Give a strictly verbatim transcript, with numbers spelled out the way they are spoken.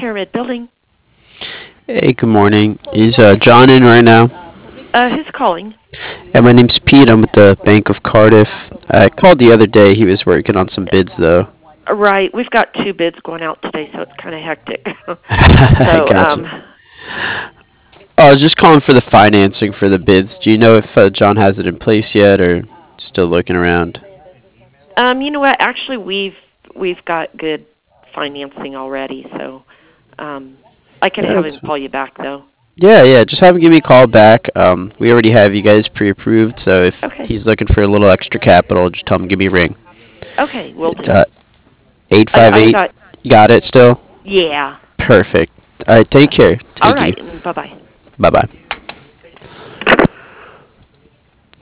Pyramid Building. Hey, good morning. Is uh, John in right now? Uh, who's calling? Yeah, my name's Pete. I'm with the Bank of Cardiff. I called the other day. He was working on some bids, though. Uh, Right, we've got two bids going out today, so it's kind of hectic. I so, gotcha. um, Oh, I was just calling for the financing for the bids. Do you know if uh, John has it in place yet, or still looking around? um, you know what? Actually, we've we've got good financing already, so um, I can Yeah, have that's him call you back though. yeah, yeah. Just have him give me a call back. Um, we already have you guys pre-approved, so if Okay. he's looking for a little extra capital, just tell him give me a ring. Okay, we'll do. Uh, eight I five I eight. got Got it still? yeah. Perfect. All right, take Uh, care. all Thank you. right. Bye bye. Bye bye.